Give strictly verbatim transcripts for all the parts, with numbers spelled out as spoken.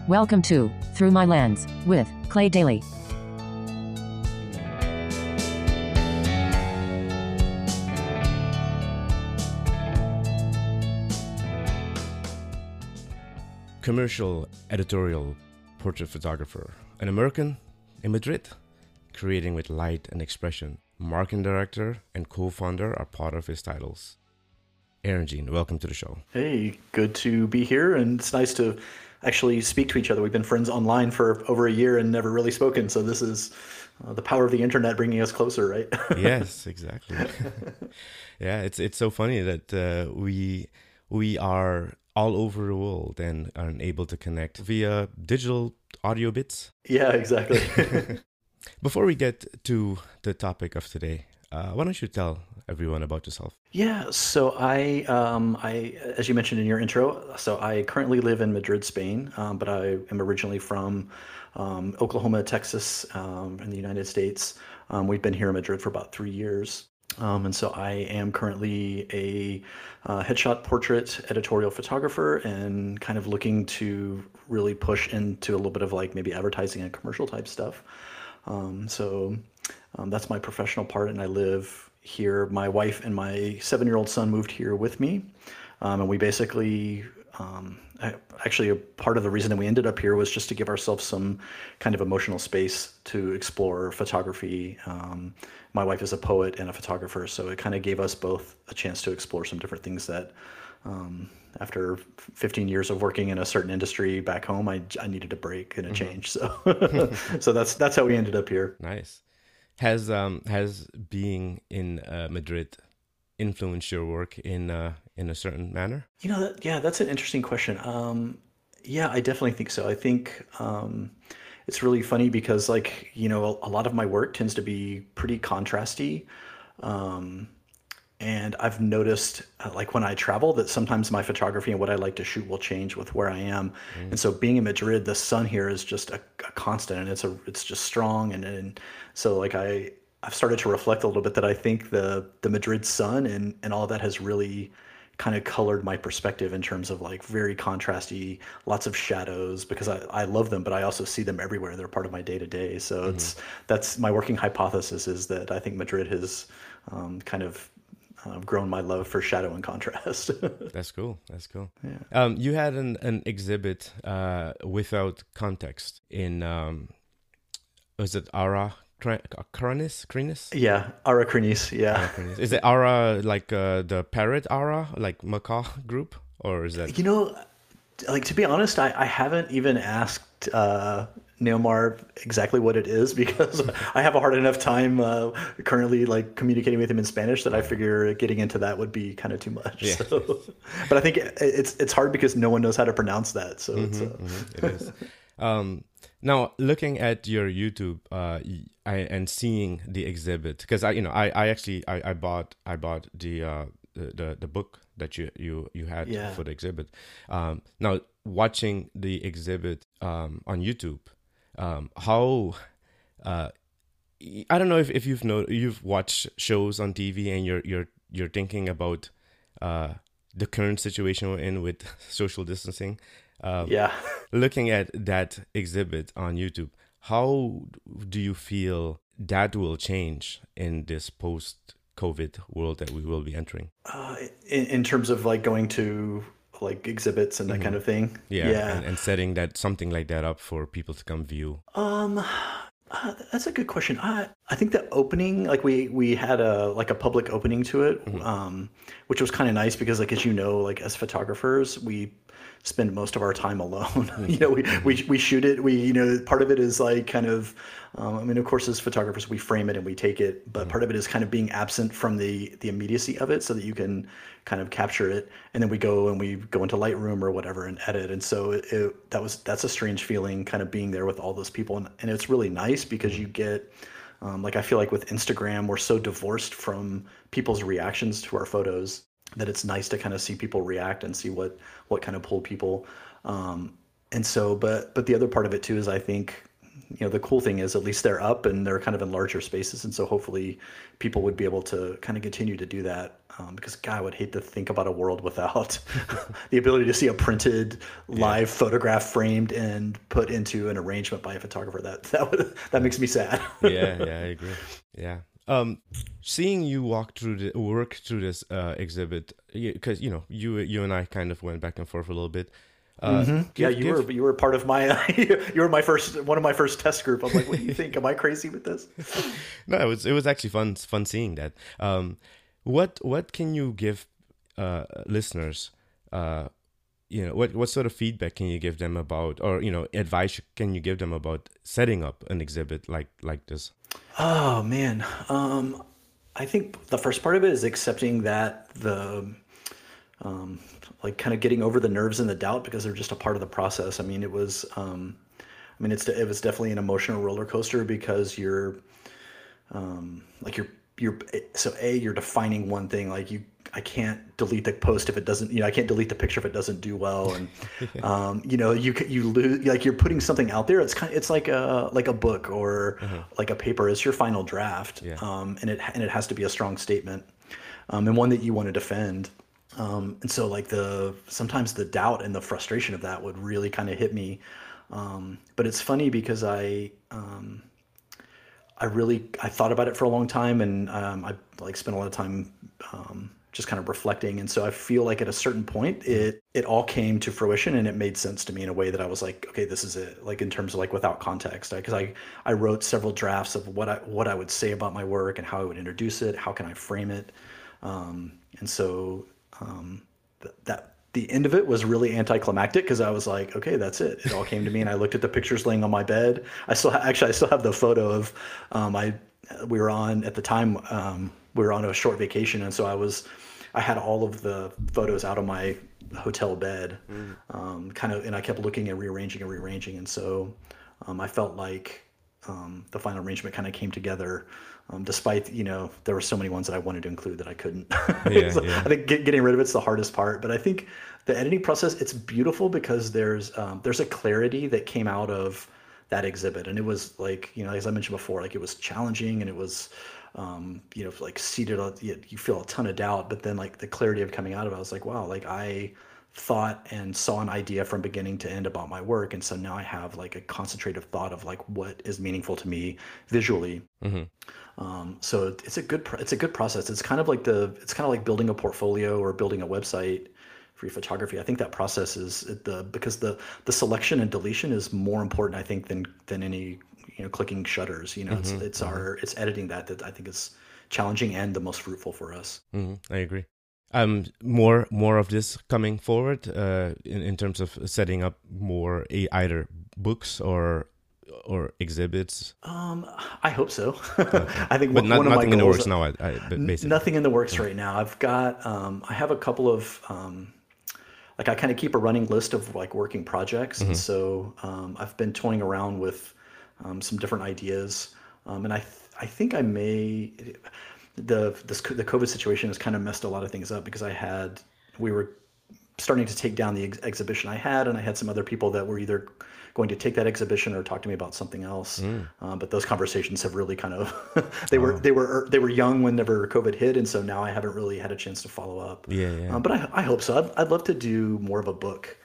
Welcome to Through My Lens with Clay Daly. Commercial editorial portrait photographer, an American in Madrid, creating with light and expression. Marketing director and co-founder are part of his titles. Aaron Jean, welcome to the show. Hey, good to be here, and it's nice to actually speak to each other. We've been friends online for over a year and never really spoken, so this is uh, the power of the internet bringing us closer, right? Yes, exactly. Yeah, it's it's so funny that uh, we we are all over the world and are able to connect via digital audio bits. Yeah, exactly. Before we get to the topic of today, uh, why don't you tell everyone about yourself? Yeah, so I, um, I, as you mentioned in your intro, so I currently live in Madrid, Spain, um, but I am originally from um, Oklahoma, Texas, um, in the United States. Um, we've been here in Madrid for about three years. Um, and so I am currently a uh, headshot portrait editorial photographer and kind of looking to really push into a little bit of like maybe advertising and commercial type stuff. Um, so um, that's my professional part, and I live here. My wife and my seven-year-old son moved here with me, um, and we basically, um, I, actually, a part of the reason that we ended up here was just to give ourselves some kind of emotional space to explore photography. Um, my wife is a poet and a photographer, so it kind of gave us both a chance to explore some different things that, um, after fifteen years of working in a certain industry back home, I, I needed a break and a mm-hmm. change. So, so that's that's how we ended up here. Nice. Has um has being in uh, Madrid influenced your work in uh, in a certain manner? You know, that, yeah, that's an interesting question. Um, yeah, I definitely think so. I think um, it's really funny because, like, you know, a, a lot of my work tends to be pretty contrasty. Um, And I've noticed, uh, like when I travel, that sometimes my photography and what I like to shoot will change with where I am. Mm. And so, being in Madrid, the sun here is just a, a constant, and it's a it's just strong. And, and so, like I I've started to reflect a little bit that I think the the Madrid sun and and all of that has really kind of colored my perspective in terms of like very contrasty, lots of shadows, because I, I love them, but I also see them everywhere. They're part of my day to day. So mm-hmm. it's that's my working hypothesis is that I think Madrid has um, kind of I've grown my love for shadow and contrast. That's cool. That's cool. Yeah. Um, you had an, an exhibit uh, without context in, um, was it Ara Krinis? Krinis? Yeah, Ara Krinis, yeah. Ara Krinis. Is it Ara like uh, the parrot Ara, like macaw group? Or is that? You know, like to be honest, I, I haven't even asked uh, Neomar exactly what it is because I have a hard enough time uh, currently like communicating with him in Spanish that I figure getting into that would be kind of too much. Yeah. So, but I think it's it's hard because no one knows how to pronounce that. So mm-hmm, it's, uh... mm-hmm, it is. Um, now, looking at your YouTube uh, I, and seeing the exhibit, because I, you know, I, I actually I, I bought I bought the, uh, the the the book that you you you had yeah. for the exhibit. Um, now, watching the exhibit um, on YouTube. Um, how uh, I don't know if, if you've know you've watched shows on T V and you're you're you're thinking about uh, the current situation we're in with social distancing. Um, yeah. Looking at that exhibit on YouTube, how do you feel that will change in this post-COVID world that we will be entering? Uh, in, in terms of like going to like exhibits and that mm-hmm. kind of thing. Yeah, yeah. And, and setting that something like that up for people to come view. Um, uh, that's a good question. I I think the opening, like we we had a like a public opening to it, mm-hmm. um, which was kind of nice because like as you know, like as photographers, we spend most of our time alone. Mm-hmm. you know, we, we we shoot it. We you know part of it is like kind of. Um, I mean, of course, as photographers, we frame it and we take it, but mm-hmm. part of it is kind of being absent from the the immediacy of it, so that you can kind of capture it, and then we go and we go into Lightroom or whatever and edit. And so it, it, that was that's a strange feeling, kind of being there with all those people, and, and it's really nice because you get, um, like I feel like with Instagram, we're so divorced from people's reactions to our photos that it's nice to kind of see people react and see what what kind of pulled people. Um, and so, but but the other part of it too is I think. You know, the cool thing is at least they're up and they're kind of in larger spaces. And so hopefully people would be able to kind of continue to do that. um, because God, I would hate to think about a world without the ability to see a printed live yeah. photograph framed and put into an arrangement by a photographer. That that would, that makes me sad. yeah, yeah, I agree. Yeah. Um, seeing you walk through the work through this uh, exhibit, because you know you you and I kind of went back and forth a little bit. Uh, mm-hmm. give, yeah, you give... were you were part of my you were my first one of my first test group. I'm like, what do you think? Am I crazy with this? No, it was it was actually fun fun seeing that. Um, what what can you give uh, listeners? Uh, you know, what what sort of feedback can you give them about, or you know, advice can you give them about setting up an exhibit like like this? Oh man, um, I think the first part of it is accepting that the um, like kind of getting over the nerves and the doubt, because they're just a part of the process. I mean, it was, um, I mean, it's it was definitely an emotional roller coaster, because you're, um, like you're you're so a you're defining one thing. Like you, I can't delete the post if it doesn't, you know, I can't delete the picture if it doesn't do well, and um, you know, you you lose, like you're putting something out there. It's kind of, it's like a like a book or uh-huh. like a paper. It's your final draft, yeah. um, and it and it has to be a strong statement, um, and one that you want to defend. Um, and so like the, sometimes the doubt and the frustration of that would really kind of hit me. Um, but it's funny because I, um, I really, I thought about it for a long time, and, um, I like spent a lot of time, um, just kind of reflecting. And so I feel like at a certain point, it, it all came to fruition, and it made sense to me in a way that I was like, okay, this is it. Like in terms of like without context, I, cause I, I wrote several drafts of what I, what I would say about my work and how I would introduce it. How can I frame it? Um, and so, Um, th- that the end of it was really anticlimactic, because I was like, okay, that's it. It all came to me, and I looked at the pictures laying on my bed. I still ha- actually I still have the photo of um, I we were on at the time um, we were on a short vacation, and so I was I had all of the photos out on my hotel bed, mm. um, kind of, and I kept looking and rearranging and rearranging, and so um, I felt like um, the final arrangement kind of came together. Um, despite, you know, there were so many ones that I wanted to include that I couldn't. Yeah, so yeah. I think get, getting rid of it's the hardest part. But I think the editing process, it's beautiful, because there's um, there's a clarity that came out of that exhibit. And it was like, you know, as I mentioned before, like it was challenging, and it was, um, you know, like seated, on, you, you feel a ton of doubt. But then like the clarity of coming out of it, I was like, wow, like I thought and saw an idea from beginning to end about my work. And so now I have like a concentrative thought of like what is meaningful to me visually. Mm-hmm. Um, so it's a good, it's a good process. It's kind of like the, it's kind of like building a portfolio or building a website for your photography. I think that process is the, because the, the selection and deletion is more important, I think, than, than any, you know, clicking shutters, you know, mm-hmm. it's, it's mm-hmm. our, it's editing that, that I think is challenging and the most fruitful for us. Mm-hmm. I agree. Um, more, more of this coming forward, uh, in, in terms of setting up more a, either books or or exhibits? Um, I hope so. I think but one, not, one of nothing my in the goals, works now. I, I, basically. Nothing in the works right now. I've got, um, I have a couple of, um, like I kind of keep a running list of like working projects. Mm-hmm. And so um, I've been toying around with um, some different ideas. Um, and I, th- I think I may, the, this, the COVID situation has kind of messed a lot of things up, because I had, we were starting to take down the ex- exhibition I had, and I had some other people that were either going to take that exhibition or talk to me about something else. Mm. Um, but those conversations have really kind of, they oh. were, they were, they were young whenever COVID hit. And so now I haven't really had a chance to follow up. Yeah. yeah. Um, but I, I hope so. I'd, I'd love to do more of a book,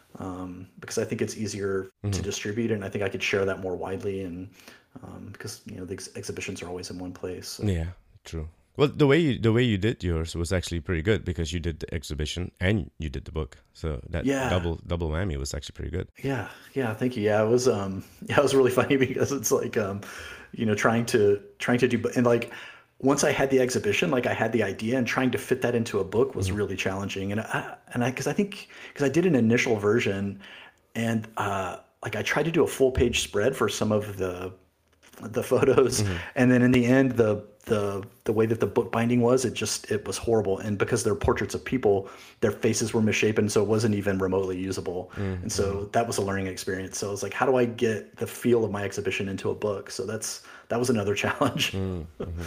um, because I think it's easier mm-hmm. to distribute, and I think I could share that more widely. And um, because, you know, the ex- exhibitions are always in one place. So. Yeah, true. Well, the way you the way you did yours was actually pretty good, because you did the exhibition and you did the book, so that yeah. double double whammy was actually pretty good. Yeah, yeah, thank you. Yeah, it was um, yeah, it was really funny, because it's like um, you know, trying to trying to do, and like once I had the exhibition, like I had the idea, and trying to fit that into a book was mm-hmm. really challenging. And I and I because I think because I did an initial version, and uh, like I tried to do a full page spread for some of the the photos, mm-hmm. and then in the end the the the way that the book binding was, it just it was horrible. And because they're portraits of people, their faces were misshapen, so it wasn't even remotely usable. Mm-hmm. And so that was a learning experience. So I was like, how do I get the feel of my exhibition into a book? So that's that was another challenge. Mm-hmm.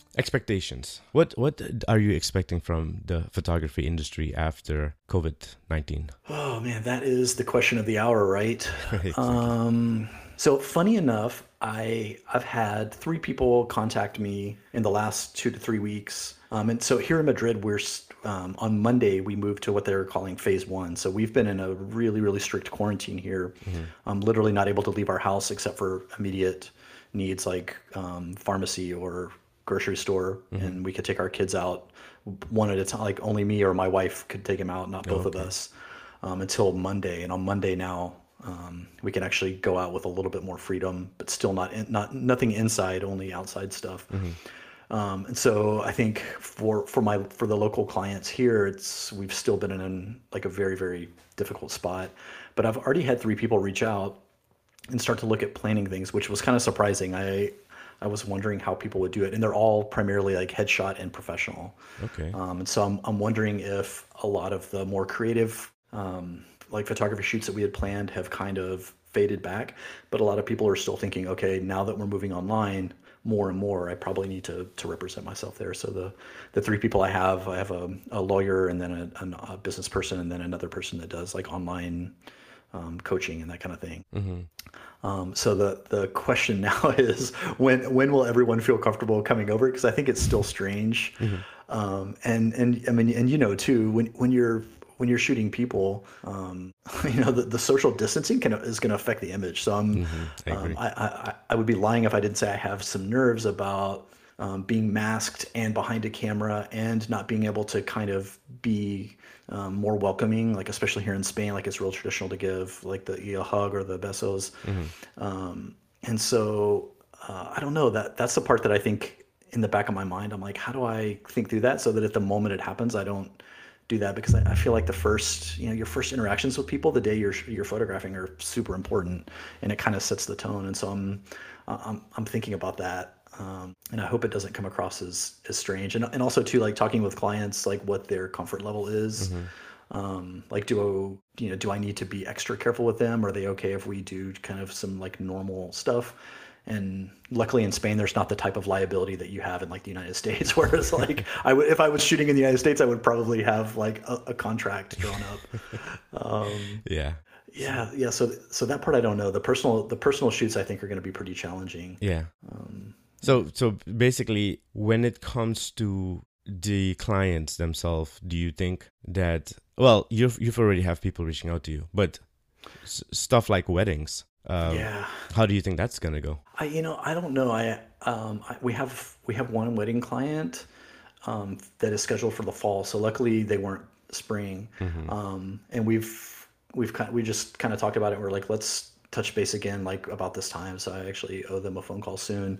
Expectations. What what are you expecting from the photography industry after COVID nineteen? Oh man, that is the question of the hour, right? Exactly. Um, so funny enough, I I've had three people contact me in the last two to three weeks. Um, and so here in Madrid, we're s- um, on Monday we moved to what they're calling phase one. So we've been in a really really strict quarantine here. Mm-hmm. Um, literally not able to leave our house except for immediate needs like um, pharmacy or grocery store, Mm-hmm. and we could take our kids out one at a time. Like only me or my wife could take them out, not Oh, both of okay. us, um, until Monday. And on Monday now, um, we can actually go out with a little bit more freedom, but still not in, not nothing inside, only outside stuff. Mm-hmm. Um, and so I think for for my for the local clients here, it's we've still been in like a very very difficult spot. But I've already had three people reach out and start to look at planning things, which was kind of surprising. I I was wondering how people would do it, and they're all primarily like headshot and professional. Okay. Um, and so I'm I'm wondering if a lot of the more creative um, like photography shoots that we had planned have kind of faded back, but a lot of people are still thinking, okay, now that we're moving online more and more, I probably need to to represent myself there. So the the three people I have, I have a, a lawyer and then a, an- a business person and then another person that does like online um, coaching and that kind of thing. Mm-hmm. Um, so the the question now is when when will everyone feel comfortable coming over? Because I think it's still strange, Mm-hmm. um, and and I mean and you know too when when you're when you're shooting people, um, you know the, the social distancing can is going to affect the image. So I'm Mm-hmm. I um, agree. I, I I would be lying if I didn't say I have some nerves about um, being masked and behind a camera and not being able to kind of be um, more welcoming, like especially here in Spain, like it's real traditional to give like the a hug or the besos. Mm-hmm. Um, and so uh, I don't know that that's the part that I think in the back of my mind, I'm like, how do I think through that so that at the moment it happens, I don't do that because I, I feel like the first, you know, your first interactions with people, the day you're you're photographing, are super important, and it kind of sets the tone. And so I'm I'm I'm thinking about that. Um, and I hope it doesn't come across as, as strange. And, and also too, like talking with clients, like what their comfort level is. Mm-hmm. Um, like, do you know, do I need to be extra careful with them? Are they okay if we do kind of some like normal stuff? And luckily in Spain, there's not the type of liability that you have in like the United States, whereas like I would, if I was shooting in the United States, I would probably have like a, a contract drawn up. Um, Yeah. yeah, yeah. So, so that part I don't know. The personal, the personal shoots I think are going to be pretty challenging. Yeah. Um, So so basically, when it comes to the clients themselves, do you think that, well, you've you've already have people reaching out to you, but s- stuff like weddings, um, yeah. how do you think that's gonna go? I, you know, I don't know. I, um, I we have we have one wedding client um, that is scheduled for the fall. So luckily they weren't spring, Mm-hmm. um, and we've we've kind we just kind of talked about it. We're like, let's touch base again, like about this time. So I actually owe them a phone call soon,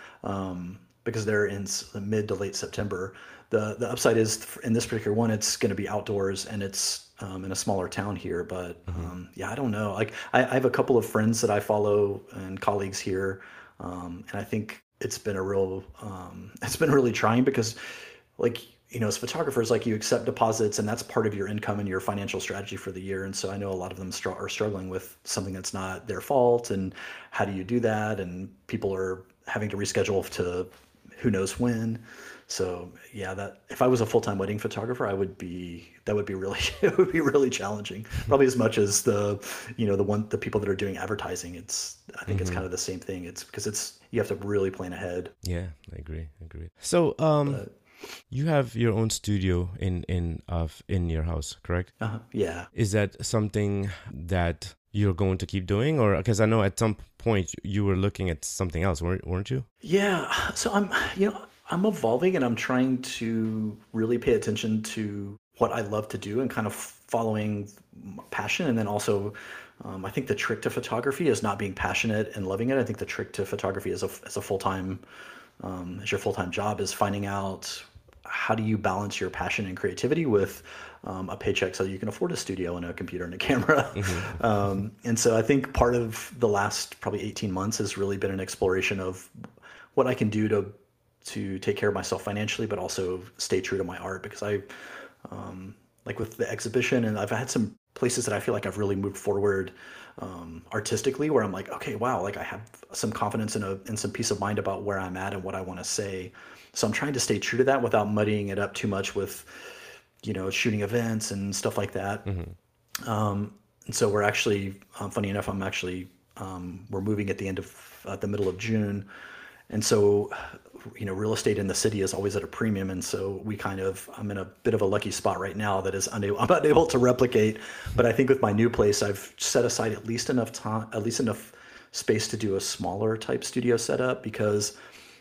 um, because they're in s- mid to late September. The the upside is in this particular one, it's going to be outdoors and it's um, in a smaller town here. But Mm-hmm. um, yeah, I don't know. Like I, I have a couple of friends that I follow and colleagues here, um, and I think it's been a real um, it's been really trying because like you know as photographers like you accept deposits and that's part of your income and your financial strategy for the year, and so I know a lot of them str- are struggling with something that's not their fault, and how do you do that, and people are having to reschedule to who knows when. So yeah, that if I was a full-time wedding photographer, I would be that would be really it would be really challenging, probably as much as the you know the one the people that are doing advertising. It's I think it's Mm-hmm. kind of the same thing. It's because it's you have to really plan ahead. Yeah, I agree. I agree. So, um, But you have your own studio in in of in your house, correct? uh, yeah. Is that something that you're going to keep doing, or because I know at some point you were looking at something else, weren't weren't you? Yeah, so I'm, you know, I'm evolving and I'm trying to really pay attention to what I love to do and kind of following my passion. And then also, um, I think the trick to photography is not being passionate and loving it. I think the trick to photography as a as a full time um, as your full time job is finding out how do you balance your passion and creativity with um, a paycheck so you can afford a studio and a computer and a camera. Mm-hmm. um, and so I think part of the last probably eighteen months has really been an exploration of what I can do to to take care of myself financially, but also stay true to my art because I um, like with the exhibition, and I've had some places that I feel like I've really moved forward um, artistically, where I'm like, okay, wow, like I have some confidence and a and some peace of mind about where I'm at and what I want to say. So I'm trying to stay true to that without muddying it up too much with, you know, shooting events and stuff like that. Um, and so we're actually, um, funny enough, I'm actually, um, we're moving at the end of, at the middle of June. And so, you know, real estate in the city is always at a premium. And so we kind of, I'm in a bit of a lucky spot right now that is unable, I'm unable to replicate. But I think with my new place, I've set aside at least enough time, at least enough space to do a smaller type studio setup because,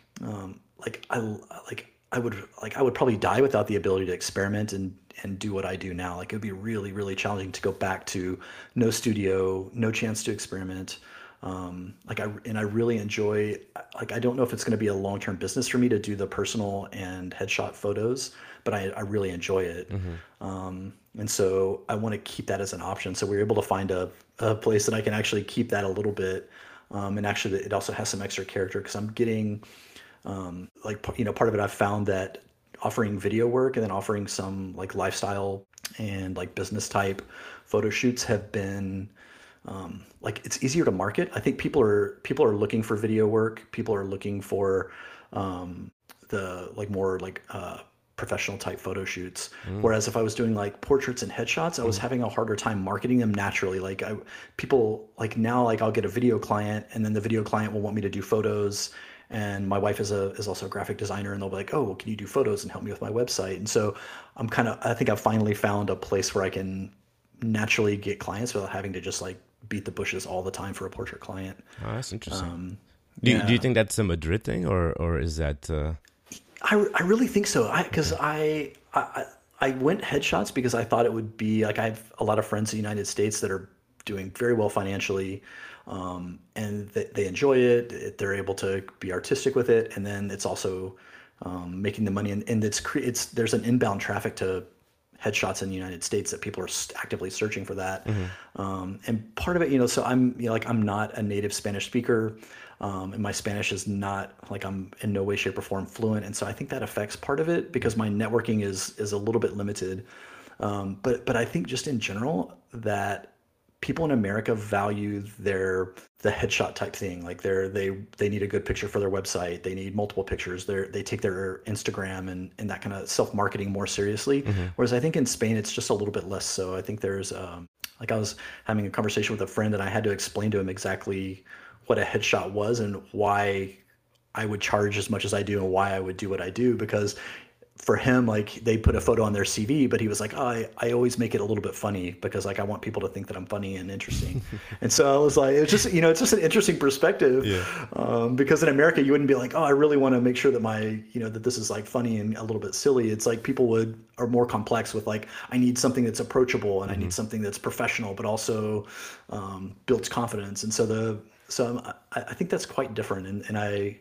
um, like I, like I would, like I would probably die without the ability to experiment and, and do what I do now. Like it would be really, really challenging to go back to no studio, no chance to experiment. Um, like I, and I really enjoy, like, I don't know if it's going to be a long-term business for me to do the personal and headshot photos, but I, I really enjoy it. Um, and so I want to keep that as an option. So we were able to find a, a place that I can actually keep that a little bit. Um, and actually it also has some extra character because I'm getting, um, like, you know, part of it I've found that offering video work and then offering some like lifestyle and like business type photo shoots have been, um, like it's easier to market. I think people are people are looking for video work. People are looking for um, the like more like uh, professional type photo shoots. Mm. Whereas if I was doing like portraits and headshots, I was mm. having a harder time marketing them naturally. Like I, people like now like I'll get a video client and then the video client will want me to do photos. And my wife is a is also a graphic designer, and they'll be like, "Oh, well, can you do photos and help me with my website?" And so I'm kind of I think I've finally found a place where I can naturally get clients without having to just like beat the bushes all the time for a portrait client. Oh, that's interesting. Um, do, yeah. do you think that's a Madrid thing, or or is that? Uh... I, I really think so. I because I, I I went headshots because I thought it would be like I have a lot of friends in the United States that are doing very well financially, um, and they, they enjoy it. They're able to be artistic with it, and then it's also um, making the money. And, and it's cre- it's there's an inbound traffic to headshots in the United States that people are actively searching for that. Mm-hmm. Um, and part of it, you know, so I'm you know, like, I'm not a native Spanish speaker, um, and my Spanish is not like I'm in no way, shape or form fluent. And so I think that affects part of it because my networking is, is a little bit limited. Um, but, but I think just in general that people in America value their, the headshot type thing. Like they're, they, they need a good picture for their website. They need multiple pictures. They're, they take their Instagram and, and that kind of self-marketing more seriously. Mm-hmm. Whereas I think in Spain, it's just a little bit less so. I think there's, um, like I was having a conversation with a friend and I had to explain to him exactly what a headshot was and why I would charge as much as I do and why I would do what I do. Because for him, like they put a photo on their C V, but he was like, oh, I, I always make it a little bit funny because like I want people to think that I'm funny and interesting. And so I was like, it's just, you know, it's just an interesting perspective. Yeah. Um, because in America, you wouldn't be like, oh, I really want to make sure that my, you know, that this is like funny and a little bit silly. It's like people would are more complex with like, I need something that's approachable and mm-hmm. I need something that's professional, but also um, builds confidence. And so the so I, I think that's quite different. And, and I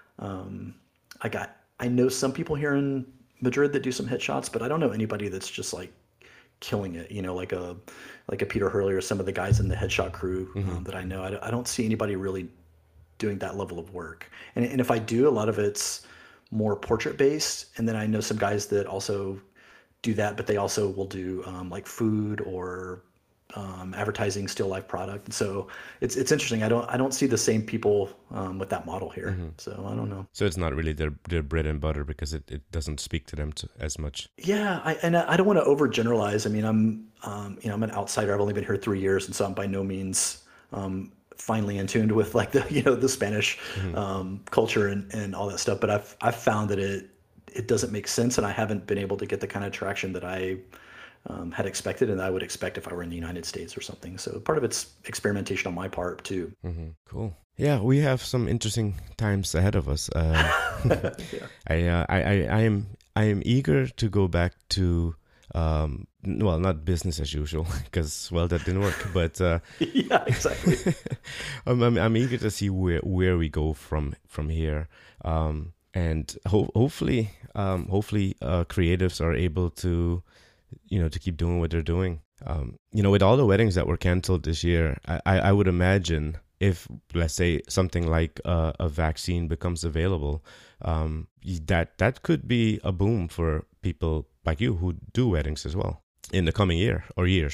um, I got I know some people here in Madrid that do some headshots, but I don't know anybody that's just like killing it, you know, like a like a Peter Hurley or some of the guys in the headshot crew mm-hmm. um, that I know. I, I don't see anybody really doing that level of work. And, and if I do, a lot of it's more portrait based. And then I know some guys that also do that, but they also will do um, like food or um, advertising still life product. And so it's it's interesting. I don't I don't see the same people um, with that model here. Mm-hmm. So I don't know. So it's not really their their bread and butter because it, it doesn't speak to them to, as much. Yeah, I, and I don't want to overgeneralize. I mean, I'm um, you know I'm an outsider. I've only been here three years, and so I'm by no means um, finely in tuned with like the you know the Spanish mm-hmm. um, culture and, and all that stuff. But I've I've found that it it doesn't make sense, and I haven't been able to get the kind of traction that I Um, had expected and I would expect if I were in the United States or something. So part of it's experimentation on my part too. Mm-hmm. Cool. Yeah, we have some interesting times ahead of us. Uh, yeah. I, uh, I, I, I am, I am eager to go back to, um, well, not business as usual because, well, that didn't work. But uh, yeah, exactly. I'm, I'm, I'm eager to see where where we go from from here. Um, and ho- hopefully, um, hopefully, uh, creatives are able to. you know, to keep doing what they're doing. Um, you know, with all the weddings that were canceled this year, I, I would imagine if, let's say, something like a, a vaccine becomes available, um, that that could be a boom for people like you who do weddings as well in the coming year or years.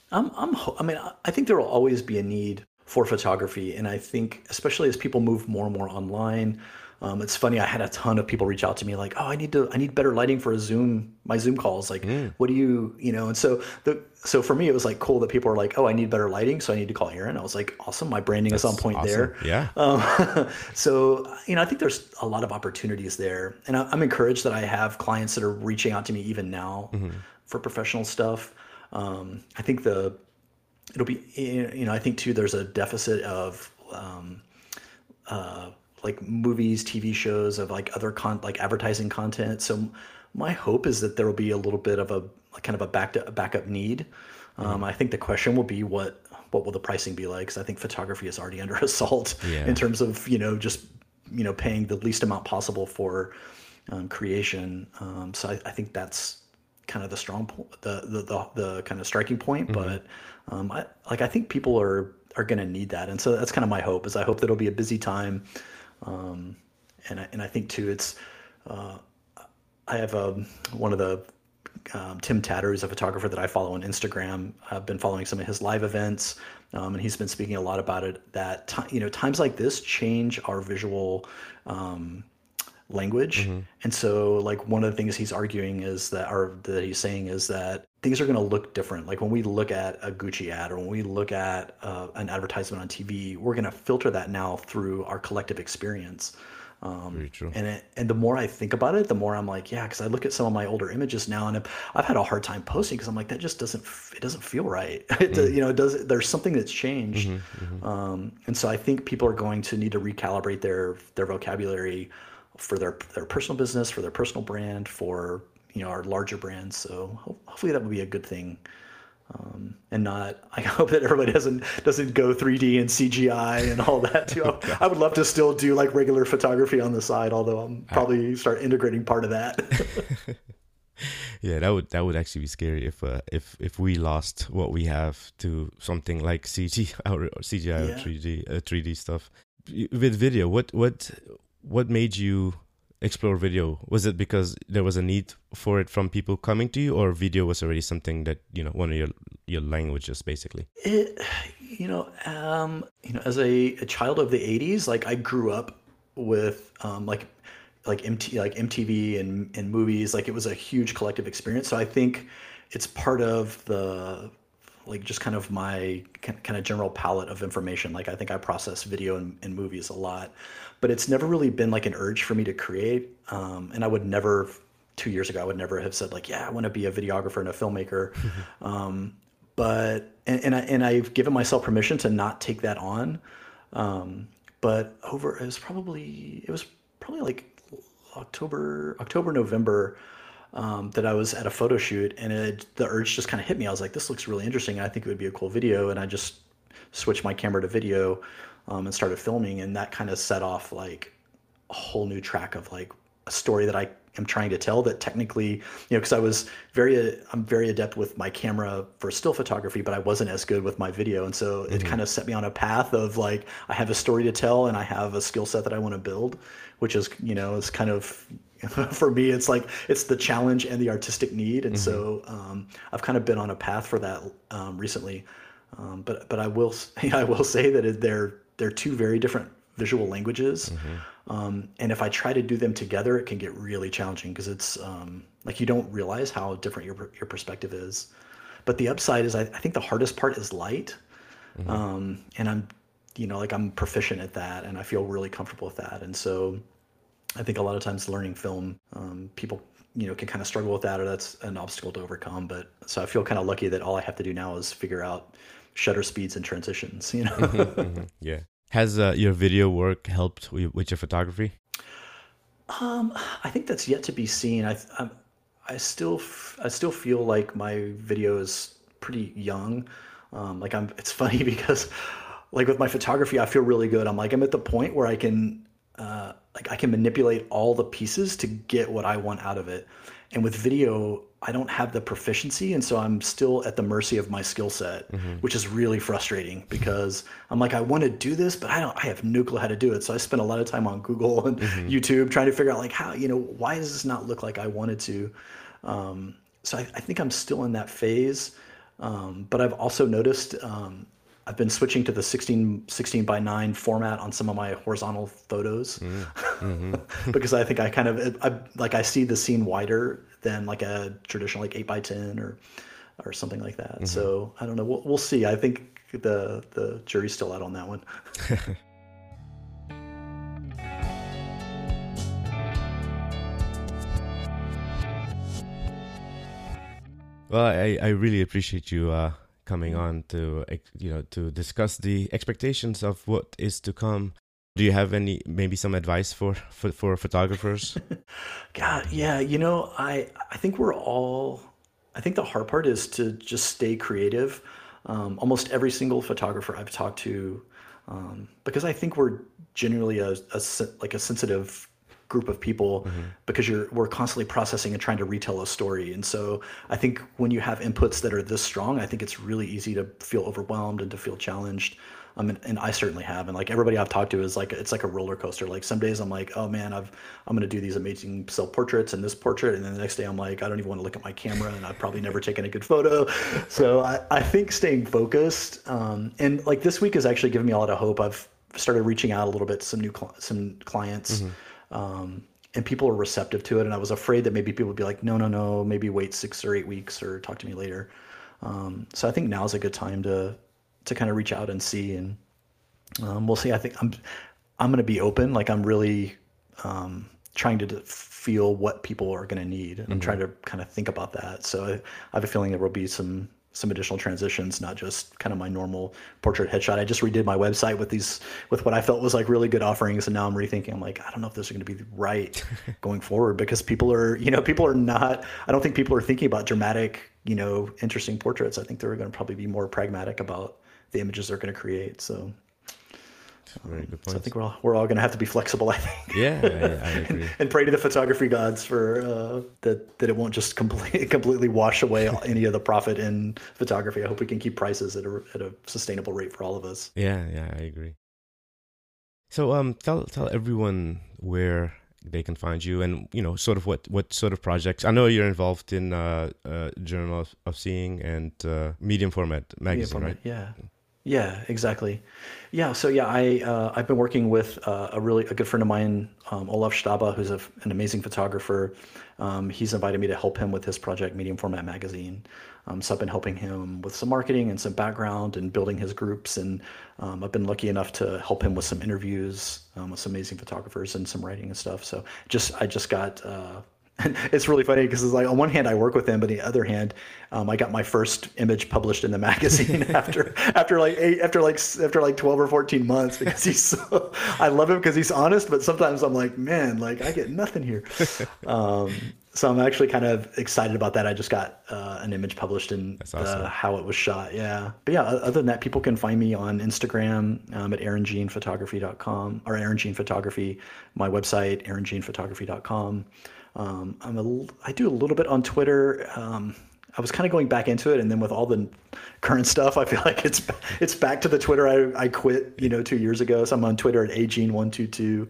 I'm, I'm, ho- I mean, I I think there will always be a need for photography, and I think especially as people move more and more online, um, it's funny. I had a ton of people reach out to me like, "Oh, I need to, I need better lighting for a Zoom, my Zoom calls. Like, Mm, what do you, you know?" And so the, so for me, it was like cool that people are like, "Oh, I need better lighting, so I need to call Aaron." I was like, "Awesome, my branding is on that's point awesome. there." Yeah. Um, so you know, I think there's a lot of opportunities there, and I, I'm encouraged that I have clients that are reaching out to me even now Hmm. for professional stuff. Um, I think the it'll be you know I think too there's a deficit of um, uh, like movies, T V shows, of like other con like advertising content. So my hope is that there will be a little bit of a like kind of a back a backup need. Um, Hmm. I think the question will be what what will the pricing be like? Because I think photography is already under assault in Yeah. terms of you know just you know paying the least amount possible for um, creation. Um, so I, I think that's kind of the strong point, the, the the the kind of striking point. Hmm. But um, I like I think people are are going to need that, and so that's kind of my hope. Is I hope that it'll be a busy time, um, and I, and I think too it's I have um, one of the um, Tim Tatter, who's a photographer that I follow on Instagram. I've been following some of his live events, um, and he's been speaking a lot about it. That ti you know times like this change our visual um, language. Hmm. And so like one of the things he's arguing is that or that he's saying is that things are going to look different. Like when we look at a Gucci ad or when we look at uh, an advertisement on T V, we're going to filter that now through our collective experience. Um, Very true. and it, and the more I think about it, the more I'm like, yeah, because I look at some of my older images now, and I've, I've had a hard time posting because I'm like, that just doesn't f- it doesn't feel right. It, do- Mm. you know, it does. There's something that's changed, Hmm. Hmm. um, and so I think people are going to need to recalibrate their their vocabulary for their their personal business, for their personal brand, for you know our larger brands. So ho- hopefully that would be a good thing, and not. I hope that everybody doesn't doesn't go three D and C G I and all that too. I, I would love to still do like regular photography on the side, although I'm probably start integrating part of that. Yeah, that would that would actually be scary if uh, if if we lost what we have to something like C G I or or C G I or Yeah. three D uh, three D stuff. Y- With video, what what what made you explore video? Was it because there was a need for it from people coming to you, or video was already something that you know one of your your languages basically? It, you know, um, you know, as a, a child of the eighties, like I grew up with um, like like M T like M T V and and movies. Like it was a huge collective experience. So I think it's part of the like just kind of my kind of general palette of information. Like I think I process video and, and movies a lot, but it's never really been like an urge for me to create. Um, and I would never two years ago I would never have said like, yeah, I want to be a videographer and a filmmaker. Um, but and, and I and I've given myself permission to not take that on. Um, but over it was probably it was probably like October October November um, that I was at a photo shoot, and it, the urge just kind of hit me. I was like, this looks really interesting. I think it would be a cool video, and I just switched my camera to video um, and started filming, and that kind of set off like a whole new track of like a story that I am trying to tell that technically, you know, because I was very, I'm very adept with my camera for still photography, but I wasn't as good with my video. And so it Hmm. kind of set me on a path of like, I have a story to tell and I have a skill set that I want to build, which is, you know, is kind of, for me, it's like, it's the challenge and the artistic need. And Hmm. so um, I've kind of been on a path for that um, recently. Um, but, but I will, I will say that it, they're, they're two very different visual languages. Hmm. Um, and if I try to do them together, it can get really challenging because it's um, like you don't realize how different your your perspective is. But the upside is, I, I think the hardest part is light, Hmm. um, and I'm, you know, like I'm proficient at that, and I feel really comfortable with that. And so I think a lot of times learning film, um, people, you know, can kind of struggle with that, or that's an obstacle to overcome. But so I feel kind of lucky that all I have to do now is figure out shutter speeds and transitions. You Hmm. know. Hmm. Yeah. Has uh, your video work helped wi- with your photography? Um, I think that's yet to be seen. I I'm, I still f- I still feel like my video is pretty young. Um, like I'm. It's funny because like with my photography, I feel really good. I'm like I'm at the point where I can uh, like I can manipulate all the pieces to get what I want out of it. And with video, I don't have the proficiency, and so I'm still at the mercy of my skill set, Hmm. which is really frustrating because I'm like, I want to do this, but I don't, I have no clue how to do it. So I spend a lot of time on Google and Hmm. YouTube trying to figure out like how, you know, why does this not look like I wanted to? Um, so I, I think I'm still in that phase. Um, but I've also noticed um, I've been switching to the sixteen, sixteen by nine format on some of my horizontal photos Mm-hmm. because I think I kind of I, like I see the scene wider than like a traditional like eight by ten or or something like that. Mm-hmm. So I don't know. We'll, we'll see. I think the the jury's still out on that one. Well, I, I really appreciate you uh, coming on to ex- you know to discuss the expectations of what is to come. Do you have any maybe some advice for for, for photographers? God, yeah, you know, I I think we're all I think the hard part is to just stay creative. Um, almost every single photographer I've talked to, um, because I think we're generally a, a sen- like a sensitive group of people because you're we're constantly processing and trying to retell a story. And so I think when you have inputs that are this strong, I think it's really easy to feel overwhelmed and to feel challenged. Um, and, and I certainly have. And like everybody I've talked to is like, it's like a roller coaster. Like some days I'm like, oh man, I've, I'm going to do these amazing self portraits and this portrait. And then the next day I'm like, I don't even want to look at my camera and I've probably never taken a good photo. So I, I think staying focused, um, and like this week has actually given me a lot of hope. I've started reaching out a little bit to some new, cl- some clients, um, and people are receptive to it. And I was afraid that maybe people would be like, no, no, no, maybe wait six or eight weeks or talk to me later. Um, so I think now is a good time to, to kind of reach out and see, and um, we'll see. I think I'm, I'm going to be open. Like I'm really um, trying to d- feel what people are going to need, and I'm trying to kind of think about that. So I, I have a feeling there will be some some additional transitions, not just kind of my normal portrait headshot. I just redid my website with these, with what I felt was like really good offerings. And now I'm rethinking, I'm like, I don't know if those are going to be right going forward, because people are, you know, people are not, I don't think people are thinking about dramatic, you know, interesting portraits. I think they're going to probably be more pragmatic about the images they're going to create. So, Very good point. so I think we're all, we're all going to have to be flexible, I think. Yeah, I, I agree. and, and pray to the photography gods for uh, that that it won't just completely completely wash away any of the profit in photography. I hope we can keep prices at a at a sustainable rate for all of us. Yeah, yeah, I agree. So, um, tell tell everyone where they can find you, and you know, sort of what, what sort of projects. I know you're involved in uh, uh Journal of, of Seeing and uh, Medium Format magazine, Yeah, right? yeah. Yeah, exactly. Yeah, so yeah, I uh, I've been working with uh, a really a good friend of mine, um, Olaf Staba, who's a, an amazing photographer. Um, he's invited me to help him with his project, Medium Format Magazine. Um, so I've been helping him with some marketing and some background and building his groups, and um, I've been lucky enough to help him with some interviews um, with some amazing photographers and some writing and stuff. So just I just got. Uh, It's really funny because it's like on one hand I work with him, but on the other hand, um, I got my first image published in the magazine after after like eight, after like after like twelve or fourteen months, because he's so, I love him because he's honest, but sometimes I'm like, man, like I get nothing here. Um, so I'm actually kind of excited about that. I just got uh, an image published in That's the, awesome. how it was shot. Yeah, but yeah, other than that, people can find me on Instagram um, at aaron jean photography dot com or Aaron Jean Photography. My website aaron jean photography dot com. Um, I'm a, I do a little bit on Twitter. Um, I was kind of going back into it, and then with all the current stuff, I feel like it's it's back to the Twitter I, I quit, you know, two years ago. So I'm on Twitter at a gene one two two.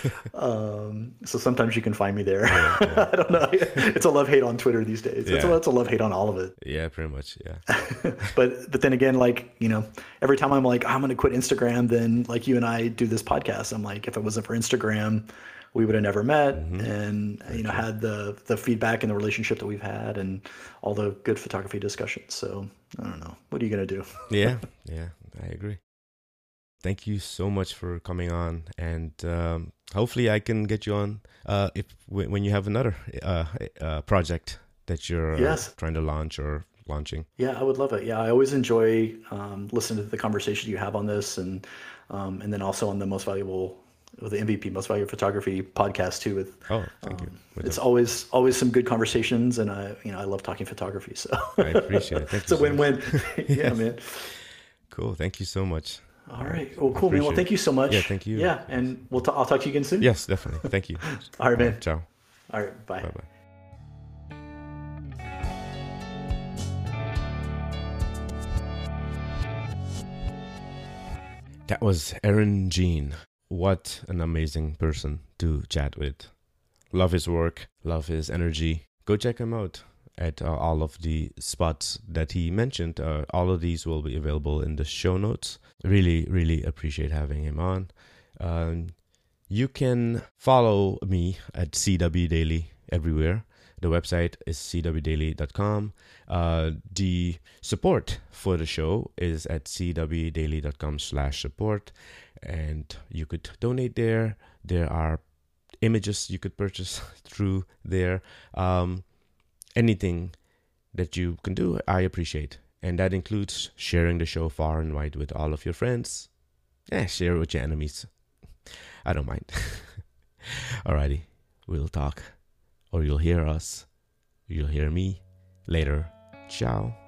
Um, so sometimes you can find me there. Yeah, yeah. I don't know. It's a love hate on Twitter these days. It's, Yeah. a, it's a love hate on all of it. Yeah, pretty much. Yeah. but but then again, like, you know, every time I'm like, I'm going to quit Instagram, then like you and I do this podcast, I'm like, if it wasn't for Instagram, we would have never met, and you know, had the the feedback and the relationship that we've had, and all the good photography discussions. So I don't know, what are you gonna do? Yeah, yeah, I agree. Thank you so much for coming on, and um, hopefully I can get you on uh, if when when you have another uh, uh, project that you're uh, Yes. trying to launch or launching. Yeah, I would love it. Yeah, I always enjoy um, listening to the conversation you have on this, and um, and then also on the most valuable, with the M V P Most Valuable Photography podcast too. With Oh, thank you. um, With it's the- always always some good conversations, and I you know I love talking photography. So I appreciate it. Thank it's you a so much. win-win. Yeah, man. Cool. Thank you so much. All right. Well, cool, man. Well, Appreciate thank you so much. Yeah, thank you. Yeah, and we'll t- I'll talk to you again soon. Yes, definitely. Thank you. All right, man. Ciao. All right. Bye. Bye bye. That was Aaron Jean. What an amazing person to chat with. Love his work, love his energy. Go check him out. at uh, all of the spots that he mentioned. Uh, all of these will be available in the show notes. Really, really appreciate having him on. Um, you can follow me at C W Daily everywhere. The website is c w daily dot com. Uh, the support for the show is at c w daily dot com slash support. And you could donate there. There are images you could purchase through there. Um, anything that you can do, I appreciate. And that includes sharing the show far and wide with all of your friends. Eh, share it with your enemies. I don't mind. Alrighty, we'll talk. Or you'll hear us. You'll hear me later. Ciao.